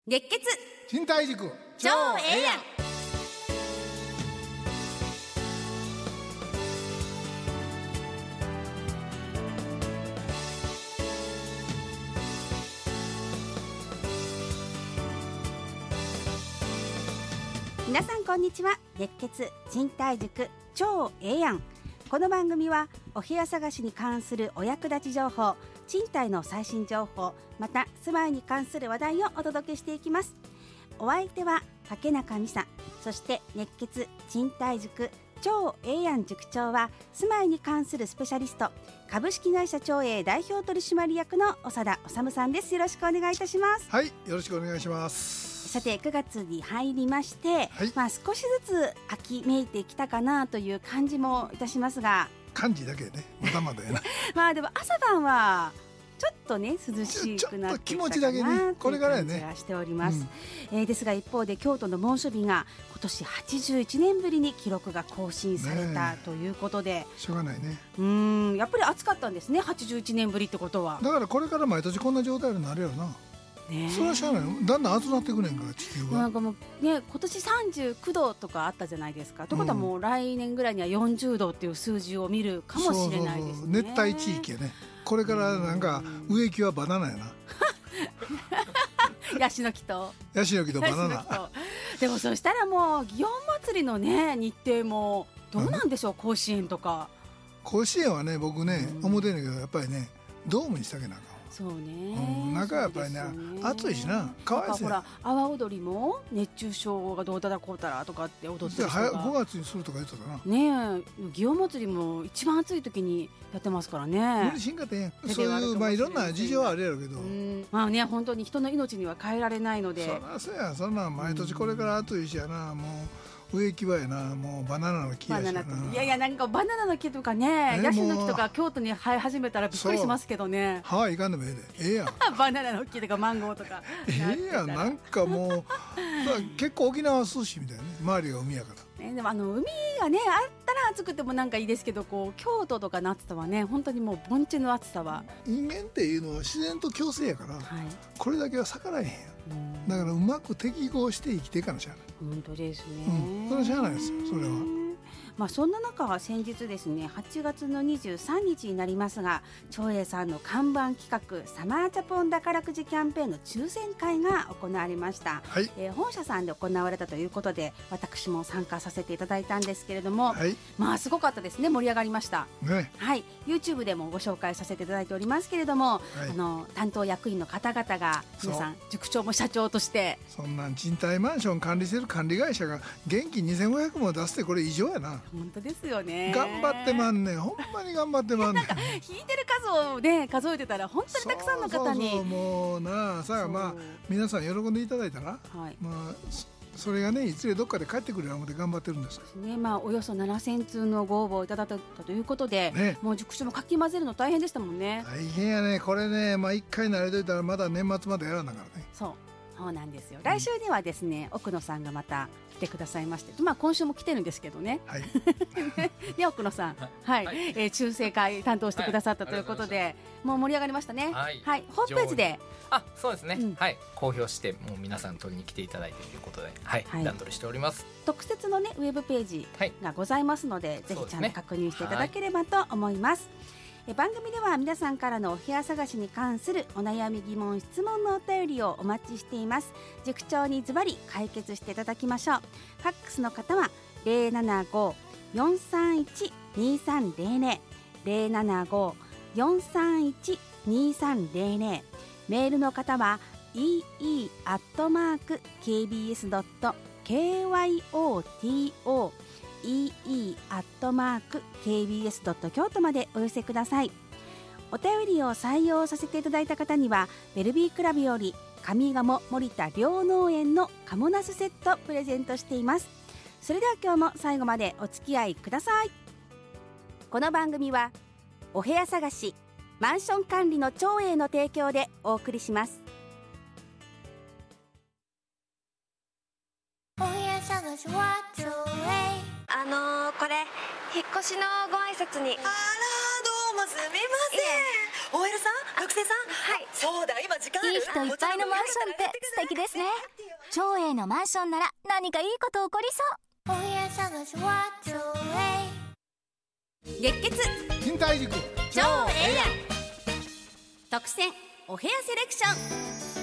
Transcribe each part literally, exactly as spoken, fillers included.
熱血賃貸塾超ええやん。皆さんこんにちは。熱血賃貸塾超ええやん。この番組はお部屋探しに関するお役立ち情報、賃貸の最新情報、また住まいに関する話題をお届けしていきます。お相手は竹中美沙、そして熱血賃貸塾超ええやん塾長は住まいに関するスペシャリスト、株式会社超え代表取締役の長田治さんです。よろしくお願いいたします。 はい、よろしくお願いします。 さてくがつに入りまして、 はい、 まあ、少しずつ秋めいてきたかなという感じもいたしますが、 感じだけね、まだまだやなまあでも朝晩はちょっとね涼しくなってきたかなという感じがしております、うんえー、ですが一方で京都の猛暑日が今年はちじゅういちねんぶりに記録が更新されたということで、 しょうがないね。 うーんやっぱり暑かったんですね。はちじゅういちねんぶりってことはだからこれから毎年こんな状態になるやろな。ね、それはしゃあないの。だんだん暑くなってくねんから地球は。 なんかもうね、今年さんじゅうきゅうどとかあったじゃないですか。ということはもう来年ぐらいにはよんじゅうどっていう数字を見るかもしれないですね。そうそうそう、 熱帯地域やね。これからなんか植木はバナナやな。 ヤシの木とヤシの木とバナナ。 でもそしたらもう祇園祭のね日程もどうなんでしょう、甲子園とか。 甲子園はね僕ね思ってんだけどやっぱりねドームにしたけなあかん。 そうね、 うん、中やっぱりね暑いしな、かわいそうや。ほら阿波踊りも熱中症がどうたらこうたらとかって踊ってる人がごがつにするとか言ってたかな。 ねえ、祇園祭りも一番暑い時にやってますからね。 無理しんかってん。そういうまあいろんな事情はあるやろうけど、うん、 まあね本当に人の命には変えられないので。 そらそうや、そんな毎年これから暑いしやな、もう植木はやな、もうバナナの木やしな。 いやいや、なんかバナナの木とかね、ヤシの木とか京都に生え始めたらびっくりしますけどね。 ハワイ行かんでもええで、ええやん。 バナナの木とかマンゴーとかええやん。なんかもう結構沖縄は涼しいみたいなね、周りが海やから、 ね、でもあの海がねあったら暑くてもなんかいいですけど、こう京都とかの暑さはね本当にもう盆地の暑さは。 人間っていうのは自然と共生やから、はい、これだけは逆らえへんや。だからうまく適合して生きていかなしゃあない。 本当ですね、 うん、それはしゃあないですよ、それは。 まあ、そんな中先日ですねはちがつのにじゅうさんにちになりますが、長英さんの看板企画サマーチャポン宝くじキャンペーンの抽選会が行われました、はいえー、本社さんで行われたということで私も参加させていただいたんですけれども、はい、まあすごかったですね。盛り上がりました、ねはい、YouTube でもご紹介させていただいておりますけれども、はい、あの担当役員の方々が皆さん塾長も社長として、 そんなん賃貸マンション管理してる管理会社が現金にせんごひゃくも出すってこれ異常やな。 本当ですよね。 頑張ってまんねん、ほんまに頑張ってまんねん。 なんか引いてる数をね数えてたら本当にたくさんの方に。 そうそうそう、もうなあさあ、まあ皆さん喜んでいただいたら、はい、まあそれがねいずれどっかで帰ってくるようなので頑張ってるんですね。まあおよそななせんつうのご応募をいただいたということで、ね、もう塾長もかき混ぜるの大変でしたもんね。 大変やねこれね。まあいっかい慣れといたらまだ年末までやらなからね。 そうそうなんですよ。来週にはですね、うん、奥野さんがまた来てくださいまして、まあ今週も来てるんですけどね。はい。ね奥野さん、はい、はい、えー、抽選会担当してくださったということで、はい、もう盛り上がりましたね。はい。はい、ホームページで。 あ、そうですね。うん、はい。公表してもう皆さん取りに来ていただいてということで、はい。はい、段取りしております。 特設のねウェブページがございますので、はい、ぜひちゃんと確認していただければと思います。え番組では皆さんからのお部屋探しに関するお悩み疑問質問のお便りをお待ちしています。塾長にズバリ解決していただきましょう。ファックスの方は ゼロななご よんさんいち にさんゼロゼロ ゼロななご よんさんいち にさんゼロゼロ、メールの方は イーイー アットマーク ケービーエス ドット ケーワイオーティーオーイーイー アットマーク ケービーエス ドット 京都までお寄せください。お便りを採用させていただいた方にはベルビークラブより上賀茂森田両農園のカモナスセットプレゼントしています。それでは今日も最後までお付き合いください。この番組はお部屋探しマンション管理の長英の提供でお送りします。 お部屋探しは長英。 あのー、これ引っ越しのご挨拶に。 あらどうもすみません。 オーエル さん、学生さん。はい。そうだ、今時間ある。 いい人いっぱいのマンションって素敵ですね。長英のマンションなら何かいいこと起こりそう。 お部屋探しは長英。 月血金太塾超ええやん特選お部屋セレクション。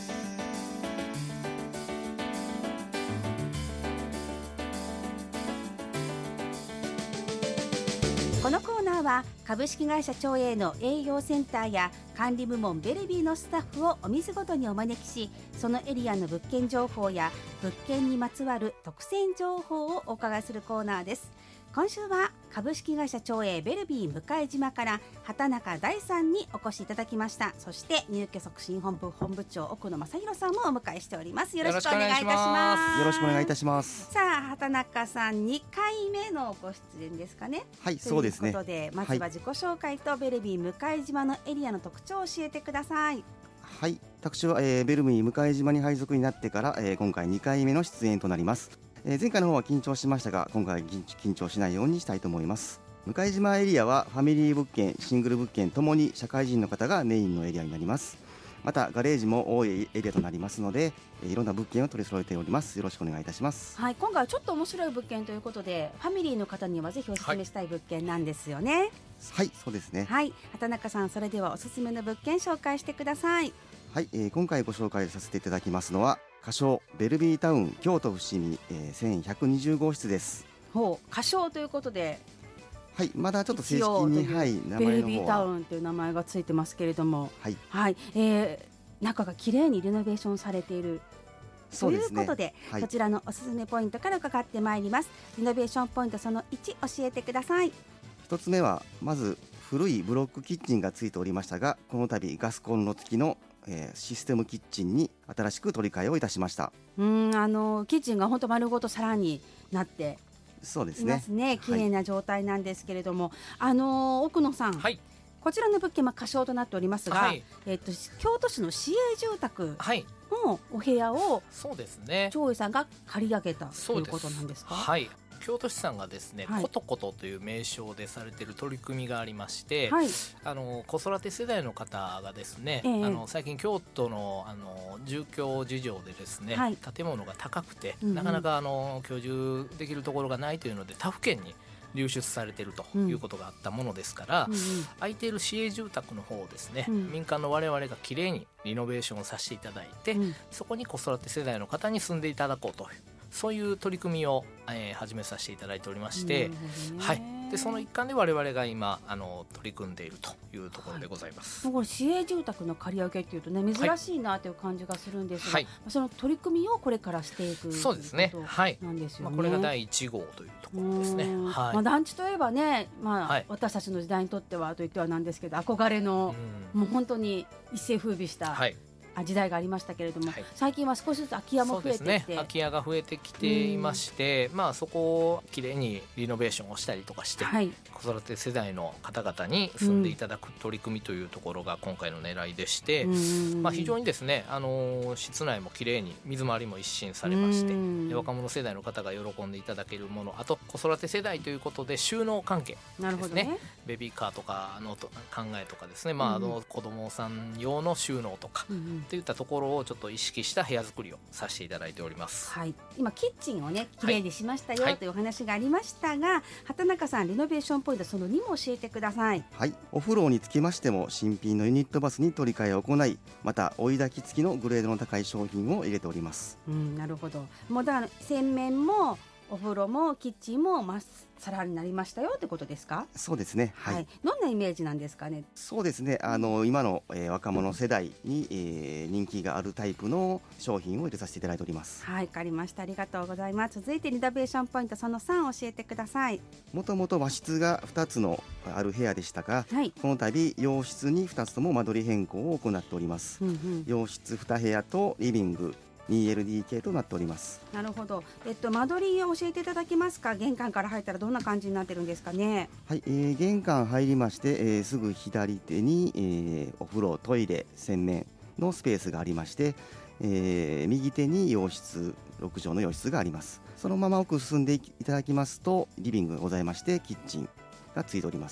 このコーナーは株式会社長英の営業センターや管理部門ベルビーのスタッフをお店ごとにお招きし、そのエリアの物件情報や物件にまつわる特選情報をお伺いするコーナーです。今週は株式会社長英ベルビー向島から畑中大さんにお越しいただきました。そして入居促進本部本部長奥野正弘さんもお迎えしております。よろしくお願いいたします。 よろしくお願いいたします。 さあ畑中さんにかいめのご出演ですかね。 はい、そうですね。 ということでまずは自己紹介とベルビー向島のエリアの特徴を教えてください。 はい、私は、えー、ベルビー向島に配属になってから、えー、今回にかいめの出演となります。えー、前回の方は緊張しましたが、今回は緊張しないようにしたいと思います。向島エリアはファミリー物件、シングル物件ともに社会人の方がメインのエリアになります。またガレージも多いエリアとなりますので、えー、いろんな物件を取り揃えております。よろしくお願いいたします。 はい、今回はちょっと面白い物件ということで、ファミリーの方にはぜひお勧めしたい物件なんですよね。 はい、そうですね。 はい、畑中さん、それではおすすめの物件紹介してください。 はい、えー、今回ご紹介させていただきますのは仮称ベルビータウン京都伏見、えー、せんひゃくにじゅう号室です。 ほう、仮称ということで、 はい、まだちょっと正式に、はい、名前の方はベルビータウンという名前がついてますけれども、 はい、 はい、えー、中が綺麗にリノベーションされているということで、 はい、 こちらのおすすめポイントから伺ってまいります。リノベーションポイントそのいち、教えてください。 一つ目はまず古いブロックキッチンがついておりましたが、この度ガスコンロ付きのえー、システムキッチンに新しく取り替えをいたしました。 うん、あのキッチンが本当丸ごと皿になってそうですいますね。綺麗な状態なんですけれども、はい、あの奥野さん、 はい、 こちらの物件は仮称となっておりますが、はい、えー、と京都市の市営住宅のお部屋を、 そうですね、 長英さんが借り上げたということなんですか。 はい、京都市さんがですね、はい、ことことという名称でされている取り組みがありまして、はい、あの子育て世代の方がですね、えー、あの最近京都の、あの住居事情でですね、はい、建物が高くて、うんうん、なかなかあの居住できるところがないというので他府県に流出されているということがあったものですから、うんうん、空いている市営住宅の方をですね、うん、民間の我々がきれいにリノベーションをさせていただいて、うん、そこに子育て世代の方に住んでいただこうという、そういう取り組みを、えー、始めさせていただいておりまして、はい、でその一環で我々が今あの取り組んでいるというところでございます。 はい、これ市営住宅の借り上げっていうとね、珍しいなという感じがするんですが、はい、その取り組みをこれからしていくそうですね。はい、 なんですよね。 まあ、これがだいいち号というところですね。はい、 まあ、団地といえばね、まあはい、私たちの時代にとってはと言ってはなんですけど、憧れの、うん、もう本当に一世風靡した、はい、時代がありましたけれども、はい、最近は少しずつ空き家も増えてきて、そうですね、 空き家が増えてきていまして、まあ、そこをきれいにリノベーションをしたりとかして、はい、子育て世代の方々に住んでいただく取り組みというところが今回の狙いでして、まあ、非常にですね、あの室内もきれいに水回りも一新されまして、若者世代の方が喜んでいただけるもの、あと子育て世代ということで収納関係ですね、ね、ベビーカーとかの考えとかですね、まあ、あの子供さん用の収納とか、うんといったところをちょっと意識した部屋作りをさせていただいております。 はい、今キッチンをねきれいにしましたよ、はい、というお話がありましたが、畑中さん、リノベーションポイントそのにも教えてください。 はい、お風呂につきましても新品のユニットバスに取り替えを行い、また追い焚き付きのグレードの高い商品を入れております。 うん、なるほど。もうだから洗面もお風呂もキッチンもまっさらになりましたよってことですか。 そうですね、はいはい、 どんなイメージなんですかね。 そうですね、あの今の、えー、若者世代に、えー、人気があるタイプの商品を入れさせていただいております。 はい、わかりました、ありがとうございます。続いてリノベーションポイントそのさん教えてください。 もともと和室がふたつのある部屋でしたが、はい、この度洋室にふたつとも間取り変更を行っております。うんうん、洋室に部屋とリビングにエルディーケー となっております。 なるほど、えっと、間取りを教えていただけますか。玄関から入ったらどんな感じになってるんですかね。 はい、えー、玄関入りまして、えー、すぐ左手に、えー、お風呂、トイレ、洗面のスペースがありまして、えー、右手に洋室、ろく畳の洋室があります。そのまま奥進んでいただきますとリビングがございまして、キッチンがついております。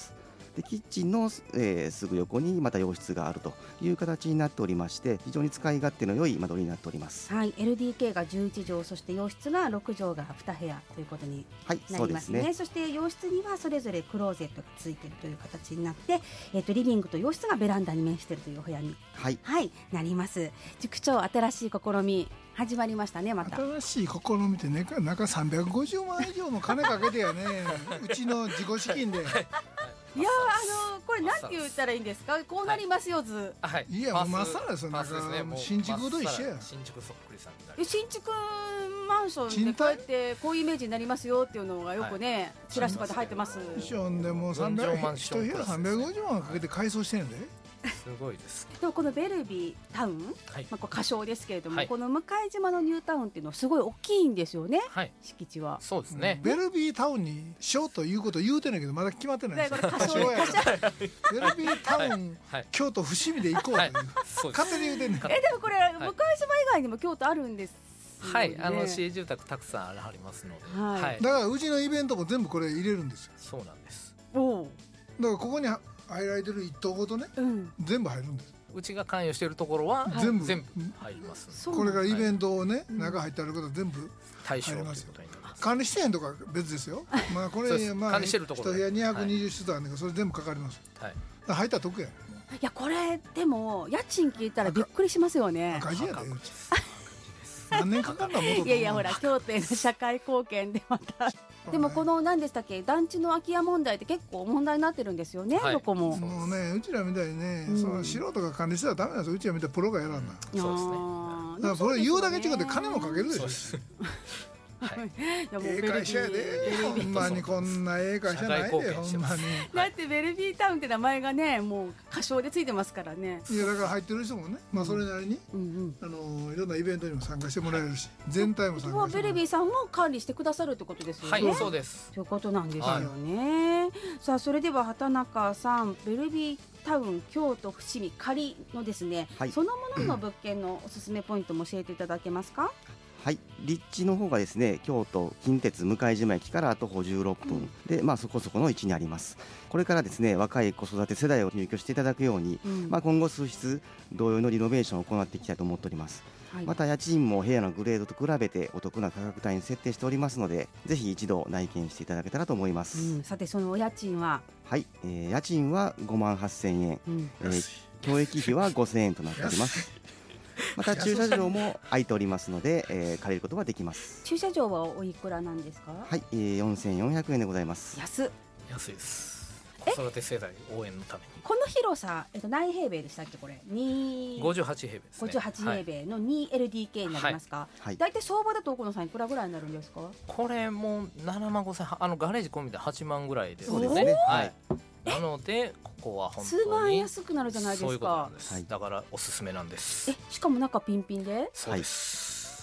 でキッチンの、えー、すぐ横にまた洋室があるという形になっておりまして、非常に使い勝手の良い間取りになっております。 はい、エルディーケー がじゅういちじょう、そして洋室がろくじょうがに部屋ということになりますね。はい、そうですね。そして洋室にはそれぞれクローゼットがついているという形になって、えー、とリビングと洋室がベランダに面しているというお部屋に、 はいはい、なります。塾長、新しい試み始まりましたね。また新しい試みってね、なんかさんびゃくごじゅうまん以上も金かけてやねうちの自己資金でいやあのこれなんて言ったらいいんですか、こうなりますよ図、 はい、 いやもうまっさらですよ。なんか新築と一緒や。 新築そっくりさんになる。 新築マンションでこうやってこういうイメージになりますよっていうのがよくね、チラシとかで入ってます。 マンションでもさんびゃく一部屋さんびゃくごじゅうまんかけて改装してるんですごいです。 でもこのベルビータウン、はい、まあ、これ仮称ですけれども、はい、この向島のニュータウンっていうのはすごい大きいんですよね、はい、敷地は。 そうですね、 ベルビータウンにしようということを言うてないけどまだ決まってないです。 これ仮称やベルビータウン、はい、京都伏見で行こうという、はい、勝手に言うてんねん。 えでもこれ、はい、向島以外にも京都あるんですよね。 はい、あの市営住宅たくさんありますので、 はいはい、だからうちのイベントも全部これ入れるんですよ。 そうなんです。 おだからここに入られてる一棟ごとね、うん、全部入るんです。 うちが関与しているところは全部全部入ります。 これからイベントをね、中入ってあること全部対象ということになります。 管理してへんとか別ですよ。まあこれまあ一部屋にひゃくにじゅう室あるんだけど、それ全部かかります。はい。入ったら得や。いやこれでも家賃聞いたらびっくりしますよね。 赤字やで。何年かかんだもん。 いやいやほら京都への社会貢献でまた。でもこの何でしたっけ、団地の空き家問題って結構問題になってるんですよね、はい、どこも。 もうね、うちらみたいにね、うん、その素人が管理してはダメなんですよ。うちらみたいにプロがやらんな、うん、そうですね。だからそれ言うだけ違って金もかけるでしょ。はい、ええ会社やで、ほんまにこんなええ会社ないで、ほんまに。 だってベルビータウンって名前がね、もう仮称でついてますからね。 いやだから入ってる人もね、まあそれなりに、うん、あのいろんなイベントにも参加してもらえるし、全体も参加してもらえる。 ベルビーさんも管理してくださるってことですよね。 はい、そうです。 ということなんですよね。はい、さあそれでは畑中さん、ベルビータウン京都伏見仮のですね、はい、そのものの物件のおすすめポイントも教えていただけますか。 はい、立地の方がですね、京都近鉄向島駅から徒歩じゅうろっぷん、うん、で、まあ、そこそこの位置にあります。これからですね、若い子育て世代を入居していただくように、うん、まあ、今後数室同様のリノベーションを行っていきたいと思っております。はい、また家賃も部屋のグレードと比べてお得な価格帯に設定しておりますので、ぜひ一度内見していただけたらと思います。 うん、さてそのお家賃は、 はい、えー、家賃はごまんはっせんえん、うん、えー、教育費はごせんえんとなっております。また駐車場も空いておりますので、えー、借りることができます。 駐車場はおいくらなんですか。 はい、えー、よんせんよんひゃくえんでございます。 安安いです。子育て世代応援のために。 この広さ、えっと、何平米でしたっけこれ。 ごじゅうはち平米ですね。 ごじゅうはち平米の にエルディーケー になりますか。はい、だいたい相場だと奥野さんいくらぐらいになるんですか。 これもななまんごせん、あのガレージ込みではちまんぐらいですね。 そうですね。 はい。なのでここは本当に数万円安くなるじゃないですか。 そういうことなんです、はい、だからおすすめなんです。 え、しかも中ピンピンで。 そうです、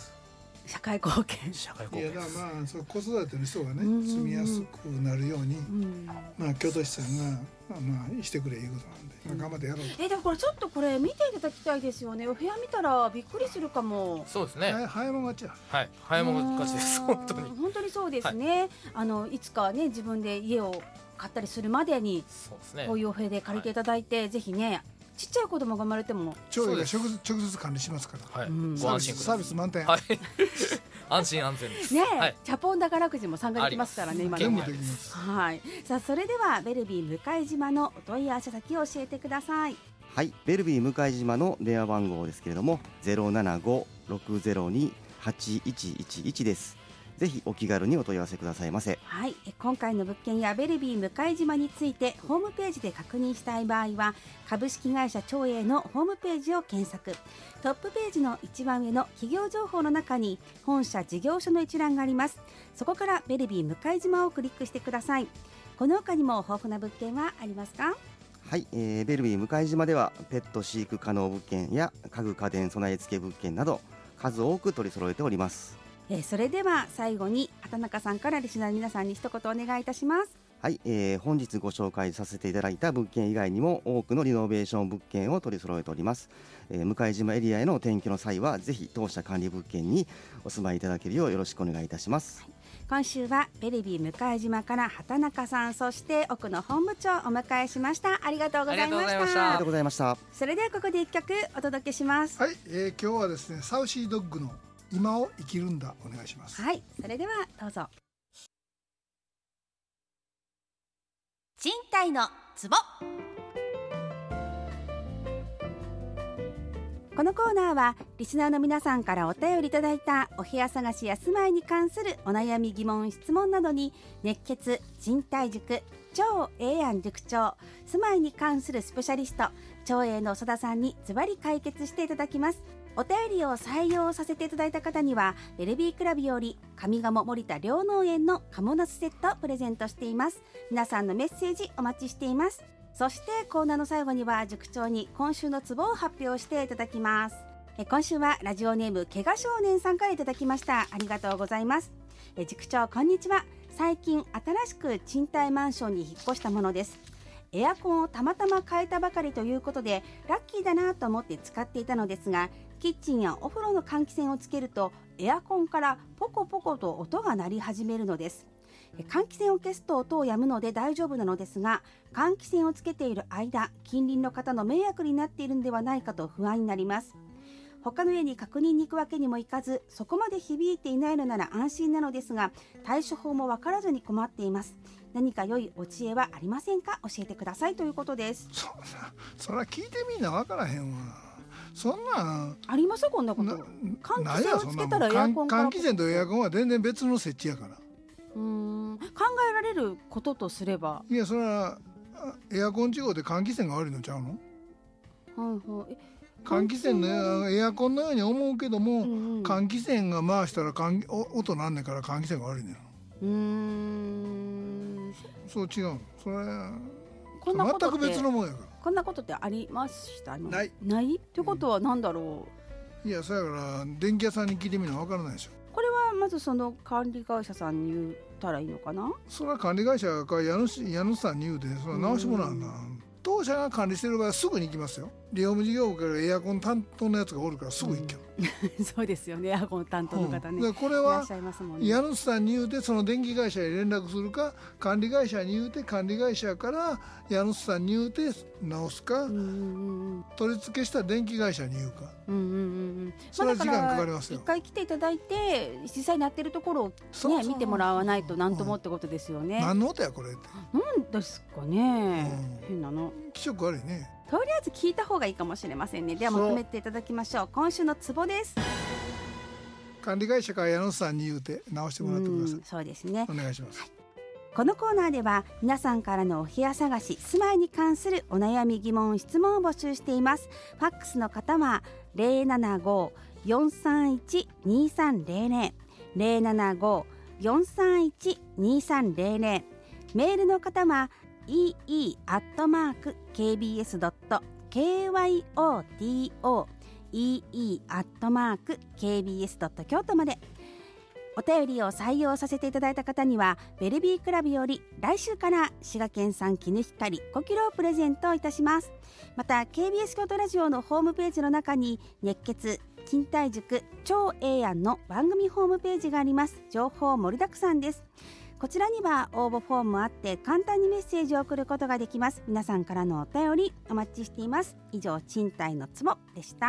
はい、社会貢献。 社会貢献。 いやだからまあそう子育ての人がね住みやすくなるように、まあ京都市さんがまあしてくれいうことなんで、まあ、頑張ってやろうと。 え、でもこれちょっとこれ見ていただきたいですよね。お部屋見たらびっくりするかも。 そうですね。 はい、早もがちや。 はい、早もがちです。本当に。 本当にそうですね。はい、あのいつかね自分で家を買ったりするまでに、そうですね、こういうお部屋で借りていただいて、はい、ぜひね、ちっちゃい子供が生まれても長英が直接管理しますから、 はい、ご安心ください。 サービス満点、 はい、安心安全ですね。 はい、 チャポン宝くじも参加できますからね。今全部できます。 はい。さあそれではベルビー向島のお問い合わせ先を教えてください。 はい、ベルビー向島の電話番号ですけれども ゼロななご ろくゼロに はちいちいちいち です。ぜひお気軽にお問い合わせくださいませ。 はい、今回の物件やベルビー向島についてホームページで確認したい場合は株式会社長英のホームページを検索。トップページの一番上の企業情報の中に本社事業所の一覧があります。そこからベルビー向島をクリックしてください。この他にも豊富な物件はありますか。 はい、えー、ベルビー向島ではペット飼育可能物件や家具家電備え付け物件など数多く取り揃えております。 えー、それでは最後に畑中さんからリスナーの皆さんに一言お願いいたします。 はい、えー、本日ご紹介させていただいた物件以外にも多くのリノベーション物件を取り揃えております。えー、向島エリアへの転居の際はぜひ当社管理物件にお住まいいただけるようよろしくお願いいたします。 はい、 今週はベルビー向島から畑中さん、そして奥野本部長をお迎えしました。ありがとうございました。 ありがとうございました。 それではここで一曲お届けします。 はい、えー、今日はですねサウシードッグの今を生きるんだ、お願いします。 はい、それではどうぞ。賃貸のツボ。このコーナーはリスナーの皆さんからお便りいただいたお部屋探しや住まいに関するお悩み疑問質問などに熱血賃貸塾超ええやん塾長、住まいに関するスペシャリスト超えの長田さんにズバリ解決していただきます。お便りを採用させていただいた方にはベルビークラブより上賀茂森田両農園のカモナスセットをプレゼントしています。皆さんのメッセージお待ちしています。そしてコーナーの最後には塾長に今週のツボを発表していただきます。え今週はラジオネーム怪我少年さんからいただきました。ありがとうございます。え塾長こんにちは。最近新しく賃貸マンションに引っ越したものです。エアコンをたまたま変えたばかりということでラッキーだなと思って使っていたのですが、キッチンやお風呂の換気扇をつけるとエアコンからポコポコと音が鳴り始めるのです。換気扇を消すと音を止むので大丈夫なのですが、換気扇をつけている間、近隣の方の迷惑になっているのではないかと不安になります。他の家に確認に行くわけにもいかず、そこまで響いていないのなら安心なのですが、対処法も分からずに困っています。何か良いお知恵はありませんか、教えてくださいということです。 そそら聞いてみんな分からへんわ。そんなありますこんなこと。換気扇をつけたらエアコンから換気扇とエアコンは全然別の設置やから。 うーん、考えられることとすれば、 いやそれはエアコン違うで換気扇が悪いのちゃうの。 はいはい。 換気扇のエアコンのように思うけども、うんうん、換気扇が回したら換お音なんねんから換気扇が悪いねん。 うーん、 そう違う。それこんなこと全く別のもんやから。 こんなことってありましたの？ ないないってことは何だろう、うん、いやそやから電気屋さんに聞いてみるの分からないでしょ。 これはまずその管理会社さんに言ったらいいのかな。 それは管理会社か家主、家主さんに言うてそれ直しもらうな。当社が管理してる場合はすぐに行きますよ。リフォーム事業部からエアコン担当のやつがおるからすぐ行ける、 うん、そうですよね。エアコン担当の方ね、 うん、これは家主さんに言うてその電気会社に連絡するか、管理会社に言うて管理会社から家主さんに言うて直すか、うんうんうん、取り付けした電気会社に言うか、うんうんうん、それは時間かかりますよ。 一回来ていただいて実際にやってるところを、ね、そうそう見てもらわないと何ともってことですよね、 うん、何の音やこれって。 なんですかね、うん、変なの。 気色悪いね。 とりあえず聞いた方がいいかもしれませんね。ではまとめていただきましょう。今週のツボです。 管理会社から家主さんに言うて直してもらってください。 うん、そうですね。 お願いします、はい。 このコーナーでは皆さんからのお部屋探し、住まいに関するお悩み疑問質問を募集しています。ファックスの方は ゼロななご よんさんいち にさんゼロゼロ ゼロななご よんさんいち にさんゼロゼロ、メールの方は イーイー アットマーク ケービーエス ドット ケーワイオーティーオー イーイー アットマーク ケービーエス ドット 京都まで。お便りを採用させていただいた方にはベルビークラブより来週から滋賀県産絹ひかりごキロをプレゼントいたします。また ケービーエス 京都ラジオのホームページの中に熱血賃貸塾超ええやんの番組ホームページがあります。情報盛りだくさんです。こちらには応募フォームもあって簡単にメッセージを送ることができます。皆さんからのお便りお待ちしています。以上、賃貸のツボでした。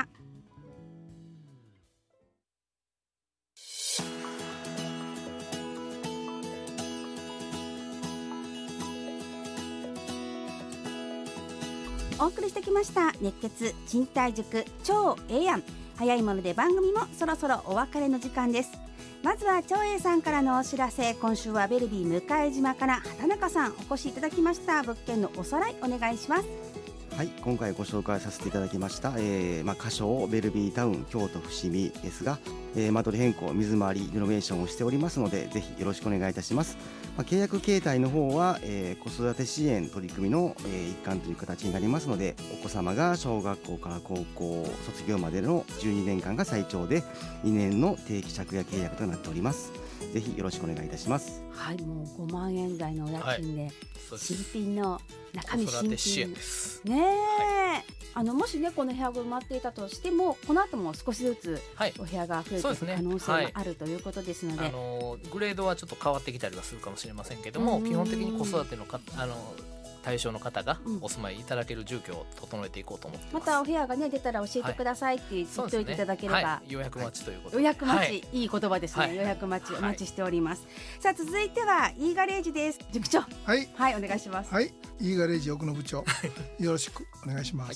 お送りしてきました熱血賃貸塾超ええやん。早いもので番組もそろそろお別れの時間です。まずは長英さんからのお知らせ。今週はベルビー向島から畑中さんお越しいただきました。物件のおさらいお願いします。 はい、今回ご紹介させていただきました、えーまあ、仮称ベルビータウン京都伏見ですが、えー、間取り変更水回りリノベーションをしておりますのでぜひよろしくお願いいたします。まあ、契約形態の方は、えー、子育て支援取り組みの、えー、一環という形になりますので、お子様が小学校から高校卒業までのじゅうにねんかんが最長でにねんの定期借家契約となっております。ぜひよろしくお願いいたします。 はい、もうごまんえん台のお家賃で、はい、新品の中身新品子育て支援ですねえ、はい、 あのもしねこの部屋が埋まっていたとしてもこの後も少しずつお部屋が増えていく可能性があるということですので、 はい、あのグレードはちょっと変わってきたりはするかもしれませんけども、基本的に子育てのかあの対象の方がお住まいいただける住居を整えていこうと思ってます。 またお部屋が、ね、出たら教えてくださいって言っておいていただければ、はいはい、予約待ちということで、 予約待ち、 はい、 いい言葉ですね、はい、予約待ちお待ちしております、はい、さあ続いては E ガレージです。塾長、 はい、 はい、お願いします。 はい、E ガレージ奥野部長よろしくお願いします、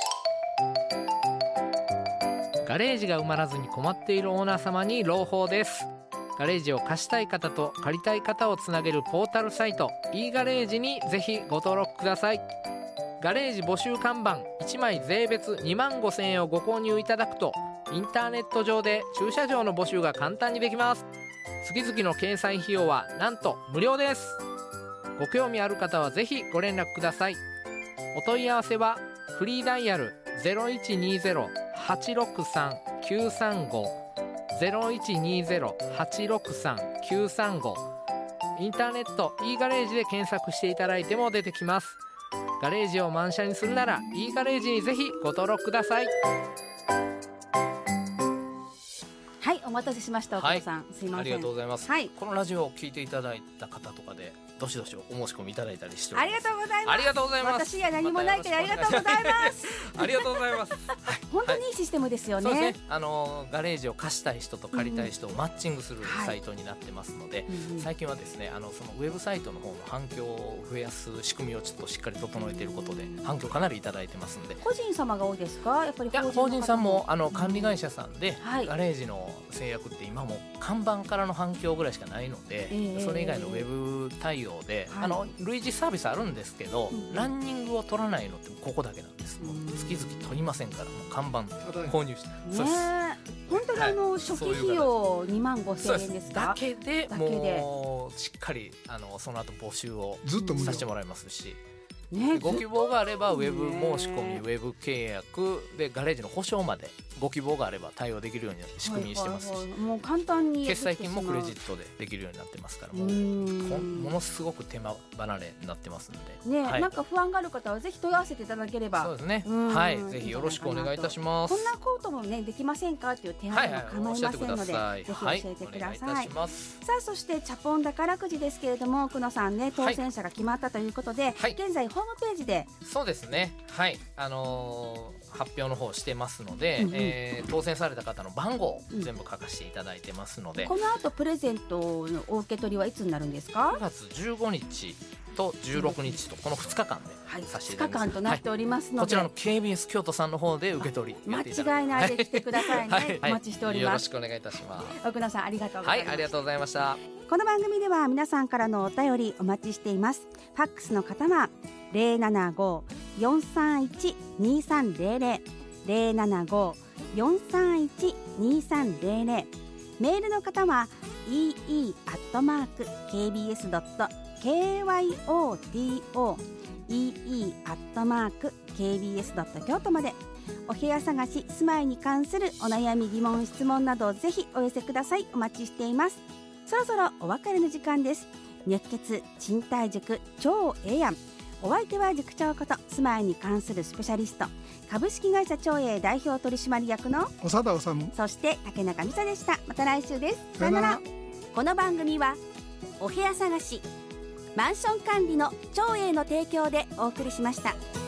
はい、ガレージが埋まらずに困っているオーナー様に朗報です。ガレージを貸したい方と借りたい方をつなげるポータルサイト E ガレージにぜひご登録ください。ガレージ募集看板いちまい税別にまんごせんえんをご購入いただくとインターネット上で駐車場の募集が簡単にできます。月々の掲載費用はなんと無料です。ご興味ある方はぜひご連絡ください。お問い合わせはフリーダイヤル ゼロいちにゼロ はちろくさん きゅうさんご ゼロいちにゼロ はちろくさん きゅうさんご、インターネット E ガレージで検索していただいても出てきます。ガレージを満車にするなら E ガレージにぜひご登録ください。 はい、お待たせしました奥野さん、はい、すいません、 ありがとうございます、はい、このラジオを聞いていただいた方とかでどしどしお申し込みいただいたりしております。 ありがとうございます。 ありがとうございます。 私や何もないけどありがとうございますありがとうございます、はい、 本当にいいシステムですよね、 はい、そうですね、あのガレージを貸したい人と借りたい人をマッチングするサイトになってますので、うんはい、最近はですねあのそのウェブサイトの方の反響を増やす仕組みをちょっとしっかり整えていることで反響かなりいただいてますので。 個人様が多いですか？やっぱり法人の方も。 法人さんもあの管理会社さんで、 うんはい、 ガレージの制約って今も看板からの反響ぐらいしかないので、えー、それ以外のウェブ対応で、はい、あの類似サービスあるんですけど、うん、ランニングを取らないのってここだけなんです。もう月々取りませんから、もう看板購入して、 ね、本当にあの、はい、初期費用にまんごせんえんですか？ だけでもうしっかりあのその後募集をさせてもらいますし、ね、ご希望があればウェブ申し込み、ウェブ契約でガレージの保証までご希望があれば対応できるように仕組みにしてますし、はいはいはい、 もう簡単に決済金もクレジットでできるようになってますから、もうものすごく手間離れになってますので、 ね、 はい、 なんか不安がある方はぜひ問い合わせていただければ。 そうですね、はい、ぜひよろしくお願いいたします。 こんなこともねできませんかっていう提案も構いませんので、 はいはい、 ぜひ教えてください、はい、 お願いいたします。 さあそしてチャポン宝くじですけれども、久野さんね当選者が決まったということで、はい、現在ホームページでそうですね、はい、あのー、発表の方してますので、うんうん、えー、当選された方の番号を全部書かせていただいてますので、うん、 この後プレゼントのお受け取りはいつになるんですか？ くがつじゅうごにちとじゅうろくにちとこのふつかかんでさせていただきます、 はい、ふつかかんとなっておりますので、はい、 こちらの ケービーエス 京都さんの方で受け取り間違いないで来てくださいね、はい、お待ちしております、 よろしくお願いいたします。 奥野さんありがとうございました。 はい、ありがとうございました。 この番組では皆さんからのお便りお待ちしています。ファックスの方はゼロななご よんさんいち にさんゼロゼロ ゼロななご よんさんいち にさんゼロゼロ、メールの方は イーイー アットマーク ケービーエス ドット ケーワイオーティーオー イーイー アットマーク ケービーエス ドット 京都まで。お部屋探し、住まいに関するお悩み疑問質問などぜひお寄せください。お待ちしています。そろそろお別れの時間です。熱血賃貸塾超ええやん。お相手は塾長こと住まいに関するスペシャリスト株式会社超え代表取締役の長田治、 そして竹中美沙でした。また来週です。さよなら。この番組はお部屋探しマンション管理の超えの提供でお送りしました。